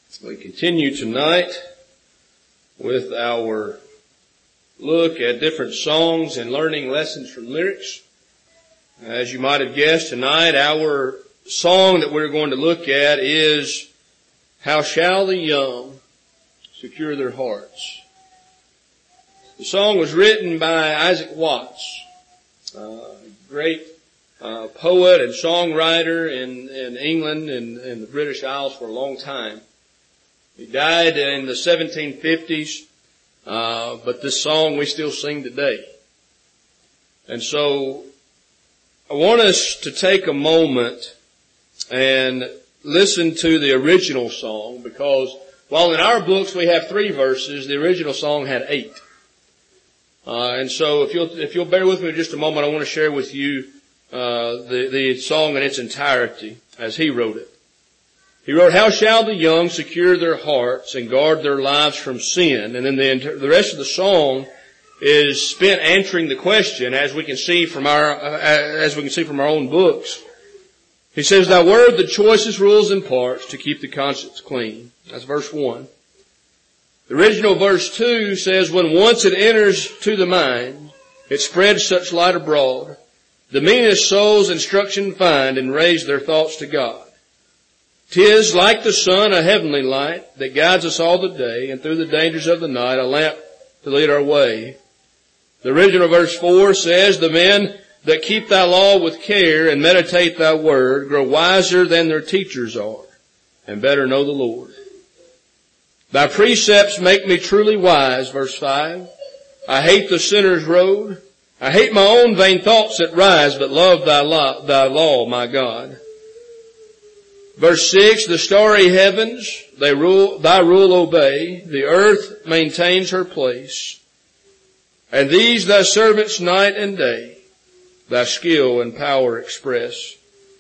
We continue tonight with our look at different songs and learning lessons from lyrics. As you might have guessed tonight, our song that we're going to look at is How Shall the Young Secure Their Hearts? The song was written by Isaac Watts, a great poet and songwriter in England and the British Isles for a long time. He died in the 1750s, but this song we still sing today. And so I want us to take a moment and listen to the original song, because while in our books we have 3 verses, the original song had 8. And so if you'll bear with me just a moment, I want to share with you the song in its entirety as he wrote it. He wrote, "How shall the young secure their hearts and guard their lives from sin?" And then the rest of the song is spent answering the question, as we can see from our own books. He says, "Thy word, the choicest rules and parts to keep the conscience clean." That's verse 1. The original verse 2 says, "When once it enters to the mind, it spreads such light abroad. The meanest souls instruction find and raise their thoughts to God. 'Tis like the sun, a heavenly light that guides us all the day, and through the dangers of the night, a lamp to lead our way." The original verse 4 says, "The men that keep thy law with care and meditate thy word grow wiser than their teachers are, and better know the Lord. Thy precepts make me truly wise," verse 5. "I hate the sinner's road. I hate my own vain thoughts that rise, but love thy law, my God." Verse 6, "The starry heavens, thy rule obey. The earth maintains her place. And these thy servants night and day, thy skill and power express."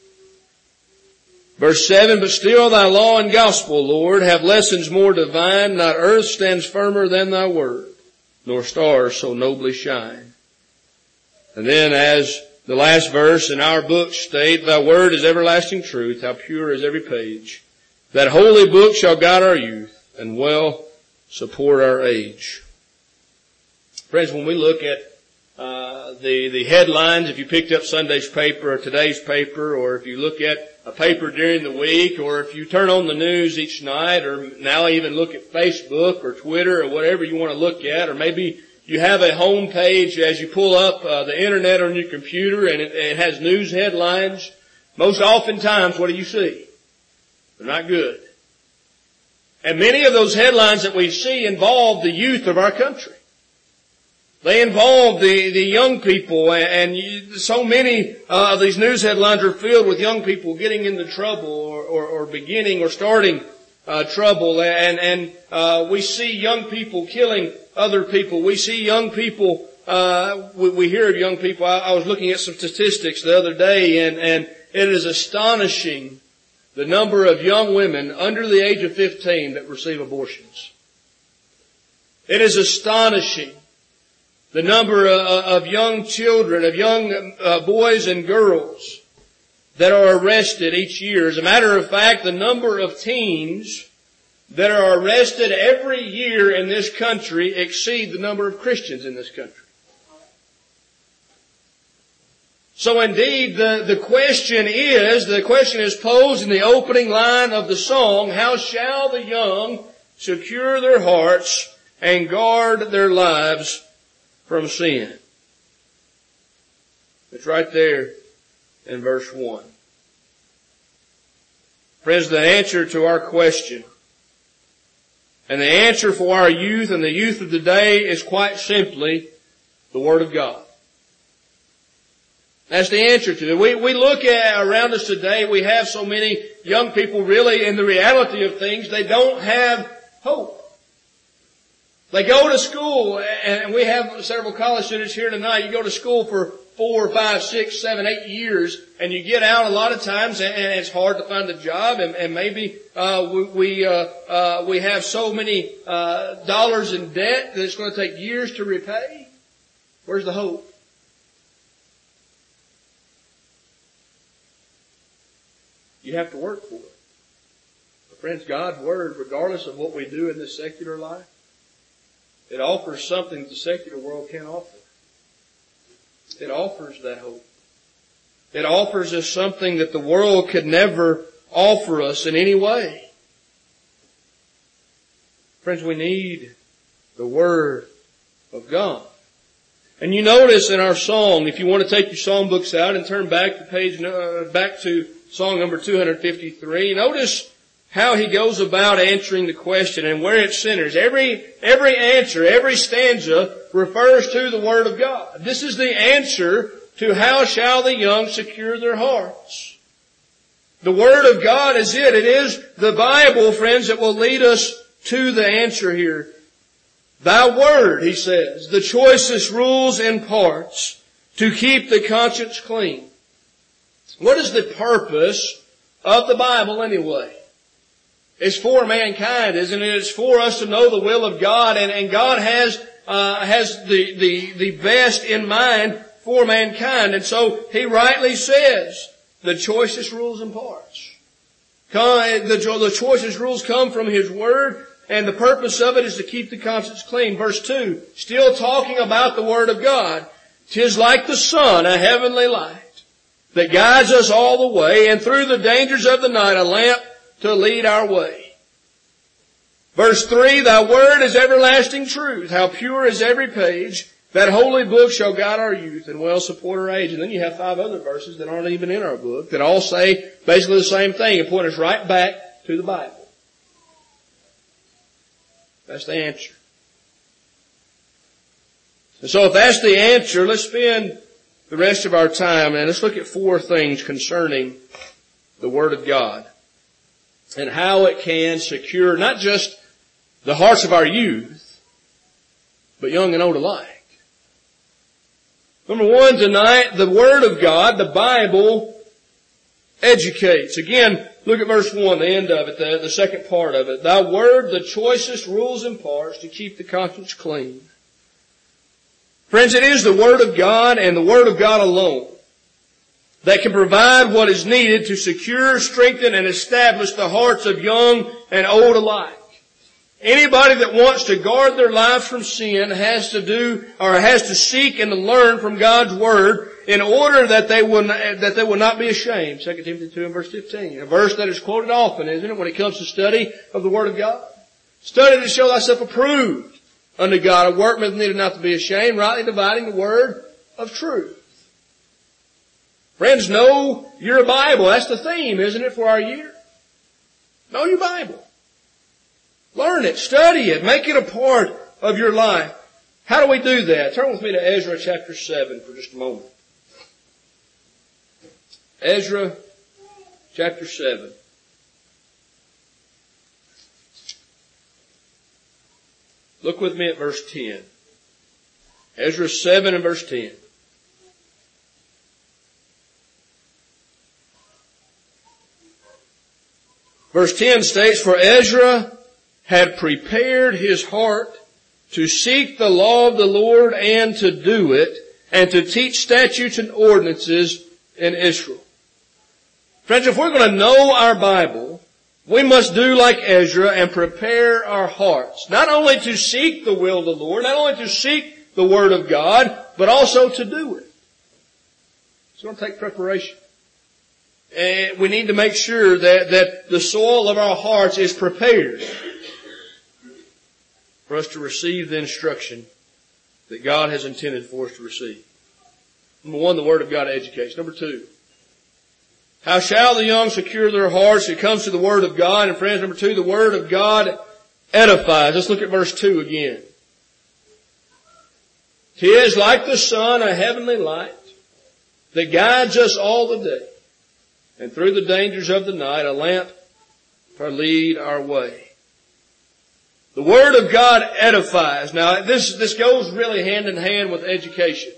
Verse 7, "But still thy law and gospel, Lord, have lessons more divine. Not earth stands firmer than thy word, nor stars so nobly shine." And then as the last verse in our book state, "Thy word is everlasting truth, how pure is every page. That holy book shall guide our youth and well support our age." Friends, when we look at the headlines, if you picked up Sunday's paper or today's paper, or if you look at a paper during the week, or if you turn on the news each night, or now even look at Facebook or Twitter or whatever you want to look at, or maybe you have a home page as you pull up the internet on your computer and it has news headlines. Most oftentimes, what do you see? They're not good. And many of those headlines that we see involve the youth of our country. They involve the young people, and so many of these news headlines are filled with young people getting into trouble or beginning or starting trouble, and we see young people killing other people. We see young people, we hear of young people. I was looking at some statistics the other day, and it is astonishing the number of young women under the age of 15 that receive abortions. It is astonishing the number of young children, of young boys and girls that are arrested each year. As a matter of fact, the number of teens that are arrested every year in this country exceed the number of Christians in this country. So indeed, the question is posed in the opening line of the song, "How shall the young secure their hearts and guard their lives from sin?" It's right there in verse 1. Friends, the answer to our question, and the answer for our youth and the youth of today, is quite simply the Word of God. That's the answer to it. We look at around us today, we have so many young people really, in the reality of things, they don't have hope. They go to school, and we have several college students here tonight. You go to school for 4, 5, 6, 7, 8 years, and you get out a lot of times, and it's hard to find a job, and maybe we have so many dollars in debt that it's going to take years to repay. Where's the hope? You have to work for it. friends, God's Word, regardless of what we do in this secular life, it offers something the secular world can't offer. It offers that hope. It offers us something that the world could never offer us in any way. Friends, we need the Word of God. And you notice in our song, if you want to take your song books out and turn back to song number 253, notice how he goes about answering the question and where it centers. Every answer, every stanza refers to the Word of God. This is the answer to how shall the young secure their hearts. The Word of God is it. It is the Bible, friends, that will lead us to the answer here. Thy Word, he says, the choicest rules imparts to keep the conscience clean. What is the purpose of the Bible anyway? It's for mankind, isn't it? It's for us to know the will of God, and God has the best in mind for mankind. And so he rightly says, the choicest rules imparts. The choicest rules come from His Word, and the purpose of it is to keep the conscience clean. Verse 2, still talking about the Word of God. 'Tis like the sun, a heavenly light, that guides us all the way, and through the dangers of the night, a lamp to lead our way. Verse 3, Thy Word is everlasting truth. How pure is every page. That holy book shall guide our youth and well support our age. And then you have 5 other verses that aren't even in our book that all say basically the same thing and point us right back to the Bible. That's the answer. And so if that's the answer, let's spend the rest of our time and let's look at 4 things concerning the Word of God and how it can secure not just the hearts of our youth, but young and old alike. Number 1 tonight, the Word of God, the Bible, educates. Again, look at verse 1, the end of it, the second part of it. Thy Word, the choicest rules imparts to keep the conscience clean. Friends, it is the Word of God and the Word of God alone that can provide what is needed to secure, strengthen, and establish the hearts of young and old alike. Anybody that wants to guard their lives from sin has to seek and to learn from God's Word in order that they will not be ashamed. 2 Timothy 2 and verse 15. A verse that is quoted often, isn't it, when it comes to study of the Word of God? Study to show thyself approved unto God, a workman needed not to be ashamed, rightly dividing the Word of truth. Friends, know your Bible. That's the theme, isn't it, for our year? Know your Bible. Learn it, study it, make it a part of your life. How do we do that? Turn with me to Ezra chapter 7 for just a moment. Ezra chapter 7. Look with me at verse 10. Ezra 7 and verse 10. Verse 10 states, For Ezra had prepared his heart to seek the law of the Lord and to do it, and to teach statutes and ordinances in Israel. Friends, if we're going to know our Bible, we must do like Ezra and prepare our hearts. Not only to seek the will of the Lord, not only to seek the Word of God, but also to do it. It's going to take preparation. And we need to make sure that the soil of our hearts is prepared for us to receive the instruction that God has intended for us to receive. Number 1, the Word of God educates. Number 2, how shall the young secure their hearts? It comes to the Word of God. And friends, number 2, the Word of God edifies. Let's look at verse 2 again. 'Tis like the sun, a heavenly light, that guides us all the day, and through the dangers of the night, a lamp to lead our way. The Word of God edifies. Now, this goes really hand in hand with education.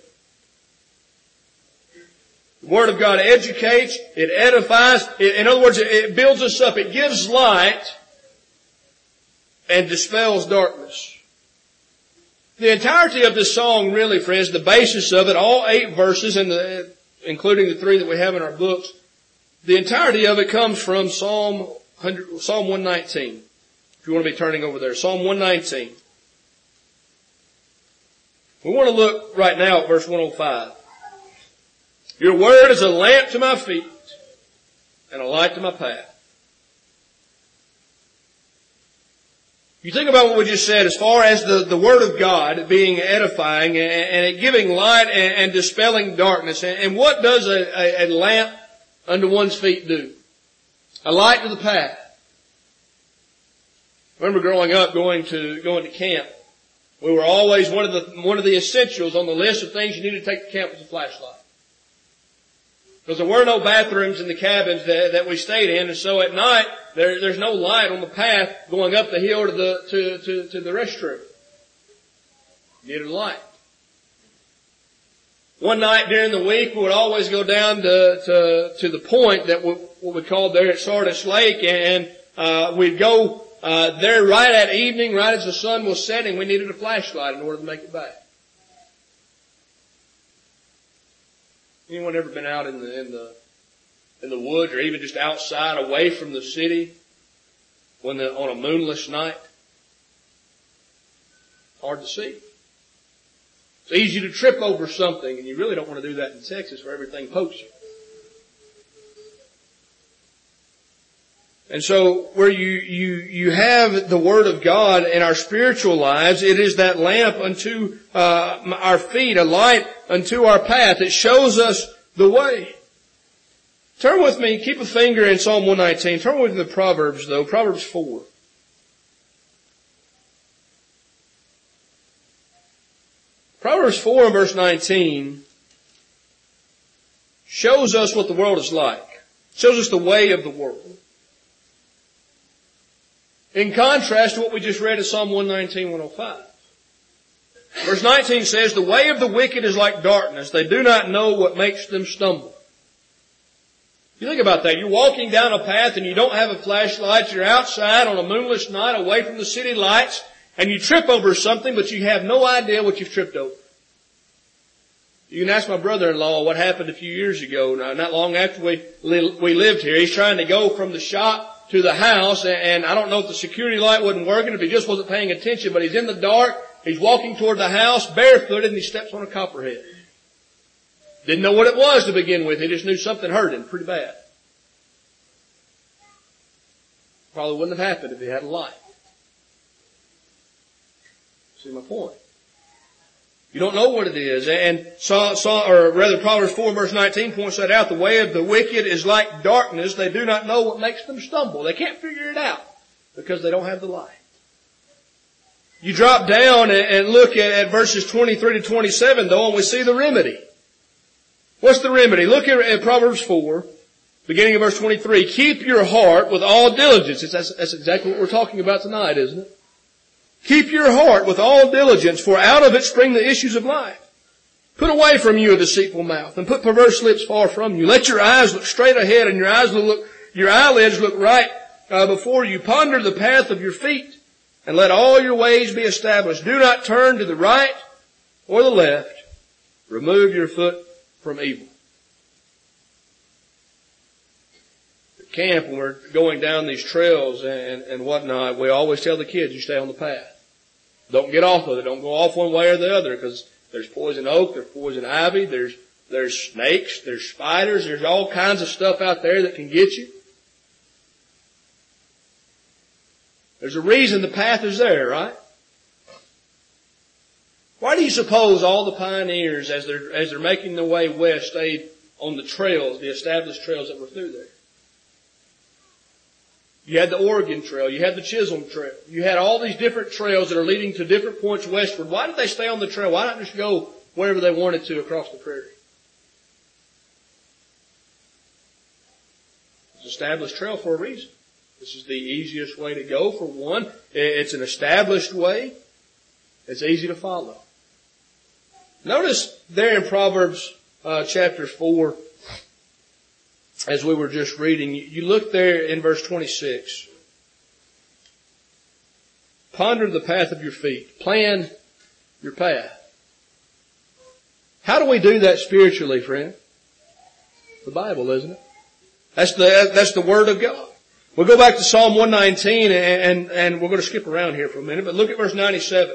The Word of God educates, it edifies. In other words, it builds us up. It gives light and dispels darkness. The entirety of this song, really, friends, the basis of it, all 8 verses, including the 3 that we have in our books, the entirety of it comes from Psalm Psalm 119. If you want to be turning over there. Psalm 119. We want to look right now at verse 105. Your word is a lamp to my feet and a light to my path. You think about what we just said as far as the Word of God being edifying and it giving light and dispelling darkness. And what does a lamp unto one's feet do? A light to the path. I remember growing up going to camp. We were always one of the essentials on the list of things you need to take to camp was a flashlight. Because there were no bathrooms in the cabins that we stayed in, and so at night there's no light on the path going up the hill to the restroom. You needed a light. One night during the week, we would always go down to the point that what we called there at Sardis Lake, and we'd go there right at evening, right as the sun was setting. We needed a flashlight in order to make it back. Anyone ever been out in the woods or even just outside away from the city on a moonless night? Hard to see. It's easy to trip over something, and you really don't want to do that in Texas where everything pokes you. And so where you have the Word of God in our spiritual lives, it is that lamp unto our feet, a light unto our path. It shows us the way. Turn with me, keep a finger in Psalm 119. Turn with me to Proverbs though, Proverbs 4. Proverbs 4 and verse 19 shows us what the world is like. Shows us the way of the world. In contrast to what we just read in Psalm 119, 105. Verse 19 says, the way of the wicked is like darkness. They do not know what makes them stumble. You think about that. You're walking down a path and you don't have a flashlight. You're outside on a moonless night away from the city lights and you trip over something, but you have no idea what you've tripped over. You can ask my brother-in-law what happened a few years ago. Not long after we lived here. He's trying to go from the shop to the house, and I don't know if the security light wasn't working, if he just wasn't paying attention, but he's in the dark, he's walking toward the house barefooted, and he steps on a copperhead. Didn't know what it was to begin with, he just knew something hurt him pretty bad. Probably wouldn't have happened if he had a light. See my point? You don't know what it is. And Proverbs 4 verse 19 points that out. The way of the wicked is like darkness. They do not know what makes them stumble. They can't figure it out because they don't have the light. You drop down and look at verses 23 to 27 though, and we see the remedy. What's the remedy? Look at Proverbs 4, beginning of verse 23. Keep your heart with all diligence. That's exactly what we're talking about tonight, isn't it? Keep your heart with all diligence, for out of it spring the issues of life. Put away from you a deceitful mouth, and put perverse lips far from you. Let your eyes look straight ahead, and your eyelids look right before you. Ponder the path of your feet, and let all your ways be established. Do not turn to the right or the left. Remove your foot from evil. At camp, when we're going down these trails and whatnot, we always tell the kids, you stay on the path. Don't get off of it. Don't go off one way or the other, because there's poison oak, there's poison ivy, there's snakes, there's spiders, there's all kinds of stuff out there that can get you. There's a reason the path is there, right? Why do you suppose all the pioneers, as they're making their way west, stayed on the trails, the established trails that were through there? You had the Oregon Trail. You had the Chisholm Trail. You had all these different trails that are leading to different points westward. Why did they stay on the trail? Why not just go wherever they wanted to across the prairie? It's an established trail for a reason. This is the easiest way to go, for one. It's an established way. It's easy to follow. Notice there in Proverbs chapter 4, as we were just reading, you look there in verse 26. Ponder the path of your feet. Plan your path. How do we do that spiritually, friend? The Bible, isn't it? That's the Word of God. We'll go back to Psalm 119 and we're going to skip around here for a minute, but look at verse 97.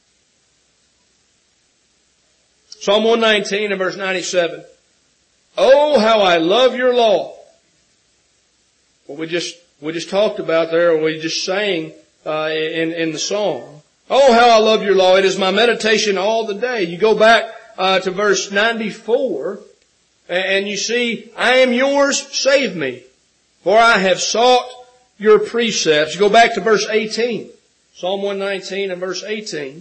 Psalm 119 and verse 97. Oh, how I love your law. What we just talked about there, or we just sang in the song. Oh, how I love your law. It is my meditation all the day. You go back to verse 94 and you see, I am yours, save me. For I have sought your precepts. You go back to verse 18. Psalm 119 and verse 18.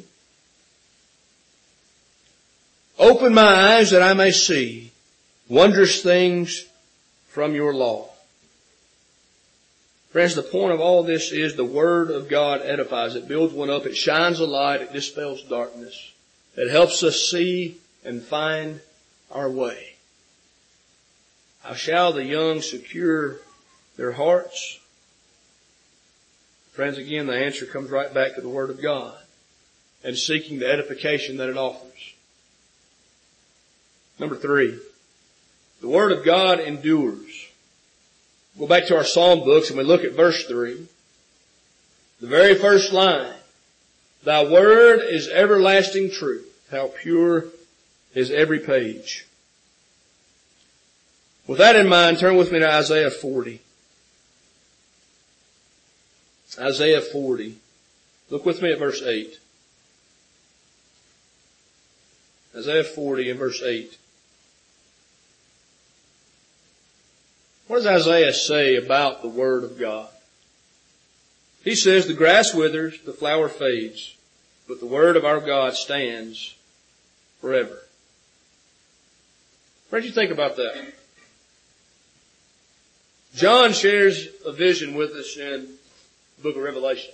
Open my eyes that I may see wondrous things from your law. Friends, the point of all this is the Word of God edifies. It builds one up. It shines a light. It dispels darkness. It helps us see and find our way. How shall the young secure their hearts? Friends, again, the answer comes right back to the Word of God and seeking the edification that it offers. Number 3, the Word of God endures. Go back to our Psalm books and we look at verse 3. The very first line. Thy word is everlasting truth. How pure is every page. With that in mind, turn with me to Isaiah 40. Isaiah 40. Look with me at verse 8. Isaiah 40 and verse 8. What does Isaiah say about the Word of God? He says, the grass withers, the flower fades, but the Word of our God stands forever. What do you think about that? John shares a vision with us in the book of Revelation.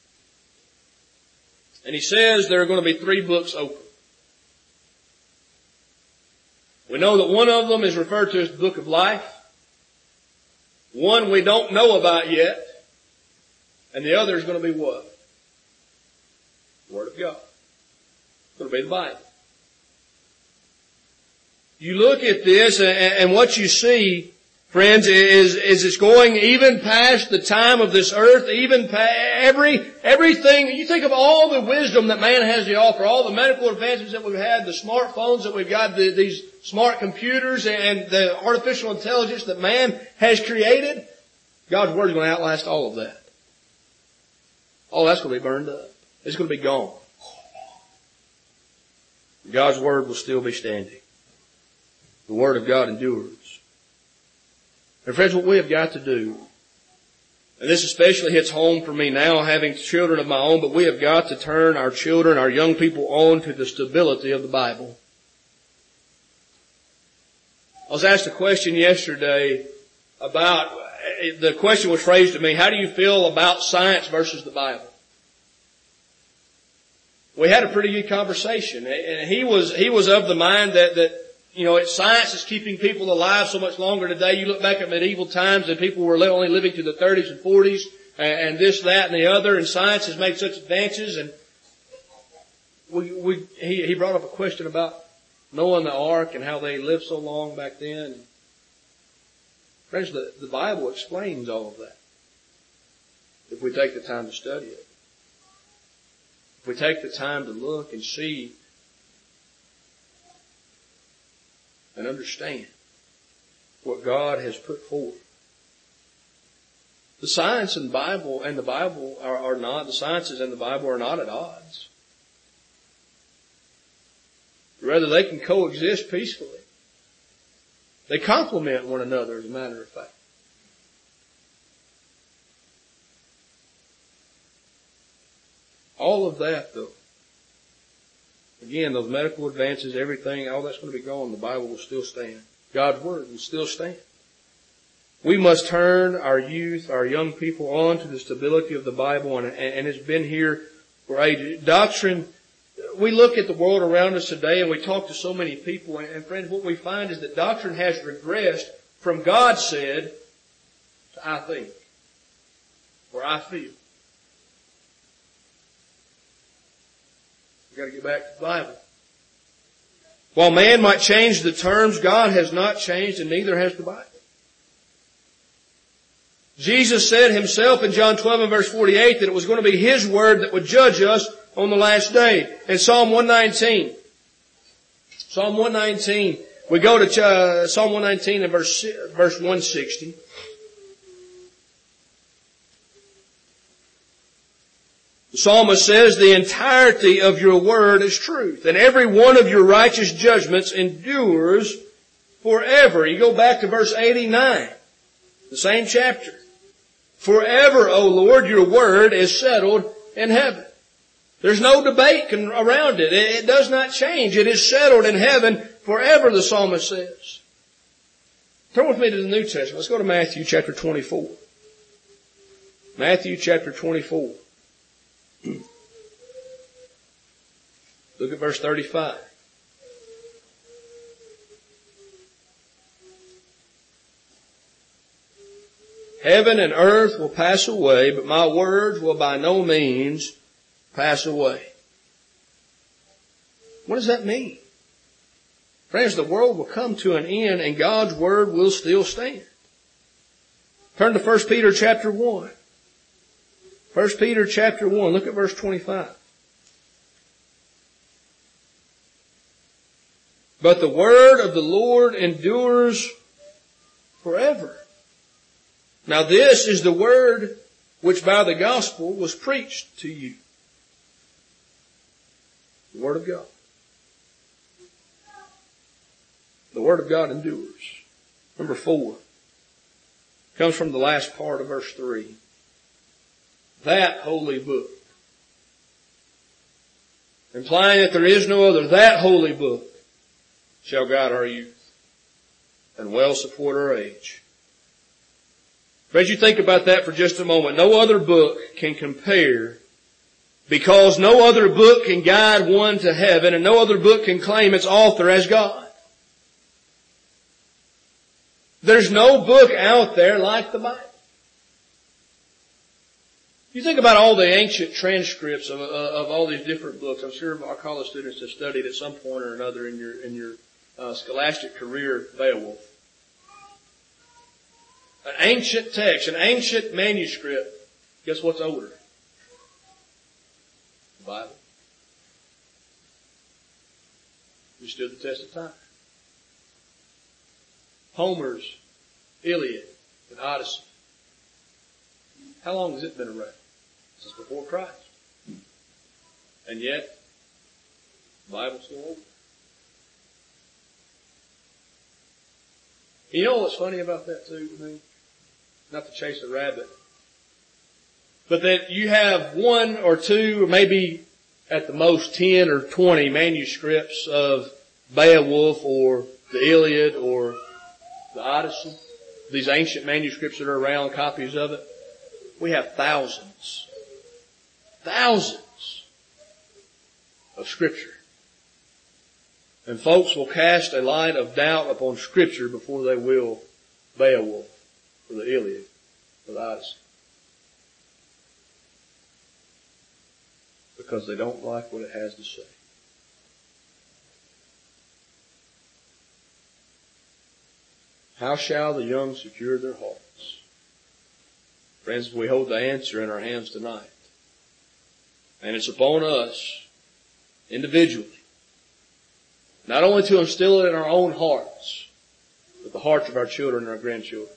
And he says there are going to be 3 books open. We know that one of them is referred to as the book of life. One we don't know about yet. And the other is going to be what? The Word of God. It's going to be the Bible. You look at this and what you see, friends, is it's going even past the time of this earth, even everything. You think of all the wisdom that man has to offer, all the medical advances that we've had, the smartphones that we've got, these smart computers and the artificial intelligence that man has created. God's Word is going to outlast all of that. All that's going to be burned up. It's going to be gone. God's Word will still be standing. The Word of God endures. And friends, what we have got to do, and this especially hits home for me now, having children of my own, but we have got to turn our children, our young people, on to the stability of the Bible. I was asked a question yesterday about, the question was phrased to me, how do you feel about science versus the Bible? We had a pretty good conversation, and he was of the mind that science is keeping people alive so much longer today. You look back at medieval times and people were only living to the 30s and 40s and this, that, and the other, and science has made such advances. And he brought up a question about Noah and the ark and how they lived so long back then. Friends, the Bible explains all of that if we take the time to study it. If we take the time to look and see and understand what God has put forth. The science and the Bible are not, the sciences and the Bible are not at odds. Rather, they can coexist peacefully. They complement one another, as a matter of fact. All of that, though, again, those medical advances, everything, all that's going to be gone. The Bible will still stand. God's Word will still stand. We must turn our youth, our young people on to the stability of the Bible, and it's been here for ages. Doctrine, we look at the world around us today and we talk to so many people, and friends, what we find is that doctrine has regressed from God said to I think, or I feel. We've got to get back to the Bible. While man might change the terms, God has not changed, and neither has the Bible. Jesus said himself in John 12 and verse 48 that it was going to be His Word that would judge us on the last day. In Psalm 119, we go to Psalm 119 and verse 160. The psalmist says, the entirety of your word is truth, and every one of your righteous judgments endures forever. You go back to verse 89, the same chapter. Forever, O Lord, your word is settled in heaven. There's no debate around it. It does not change. It is settled in heaven forever, the psalmist says. Turn with me to the New Testament. Let's go to Matthew chapter 24. Matthew chapter 24. Look at verse 35. Heaven and earth will pass away, but my words will by no means pass away. What does that mean? Friends, the world will come to an end and God's word will still stand. Turn to 1 Peter chapter 1. 1 Peter chapter 1, look at verse 25. But the word of the Lord endures forever. Now this is the word which by the gospel was preached to you. The word of God. The word of God endures. Number 4 comes from the last part of verse 3. That holy book. Implying that there is no other. That holy book shall guide our youth and well support our age. As you think about that for just a moment, no other book can compare, because no other book can guide one to heaven and no other book can claim its author as God. There's no book out there like the Bible. You think about all the ancient transcripts of all these different books. I'm sure our college students have studied at some point or another in your scholastic career Beowulf. An ancient text, an ancient manuscript. Guess what's older? The Bible. It stood the test of time. Homer's Iliad and Odyssey. How long has it been around? Since before Christ. And yet, the Bible's still open. You know what's funny about that too to me? Not to chase a rabbit. But that you have 1 or 2 or maybe at the most 10 or 20 manuscripts of Beowulf or the Iliad or the Odyssey. These ancient manuscripts that are around, copies of it. We have thousands of Scripture. And folks will cast a light of doubt upon Scripture before they will Beowulf or the Iliad or the Odyssey. Because they don't like what it has to say. How shall the young secure their hearts? Friends, we hold the answer in our hands tonight. And it's upon us, individually, not only to instill it in our own hearts, but the hearts of our children and our grandchildren.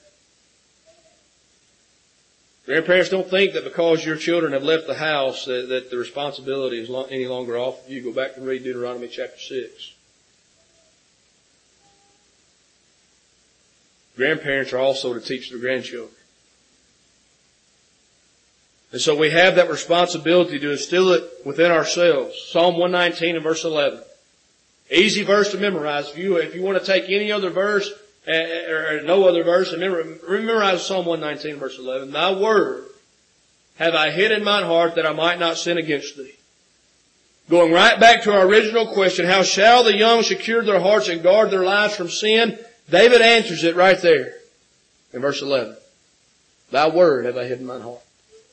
Grandparents, don't think that because your children have left the house that the responsibility is any longer off of you. Go back and read Deuteronomy chapter 6. Grandparents are also to teach their grandchildren. And so we have that responsibility to instill it within ourselves. Psalm 119 and verse 11. Easy verse to memorize. If you want to take any other verse, or no other verse, and memorize Psalm 119 verse 11. Thy word have I hid in mine heart that I might not sin against thee. Going right back to our original question, how shall the young secure their hearts and guard their lives from sin? David answers it right there in verse 11. Thy word have I hid in mine heart.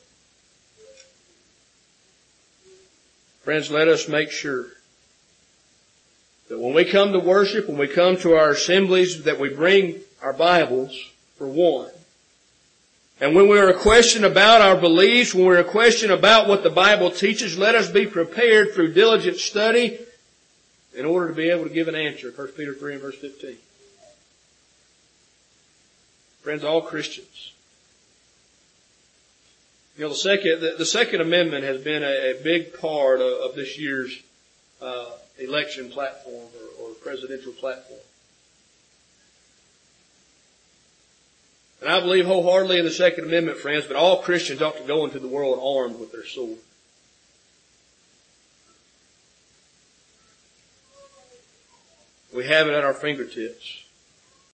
Friends, let us make sure that when we come to worship, when we come to our assemblies, that we bring our Bibles, for one, And when we're a question about our beliefs, when we're a question about what the Bible teaches, let us be prepared through diligent study in order to be able to give an answer. 1 Peter 3 and verse 15. Friends, all Christians. You know, the Second Amendment has been a big part of this year's election platform or presidential platform. And I believe wholeheartedly in the Second Amendment, friends, but all Christians ought to go into the world armed with their sword. We have it at our fingertips.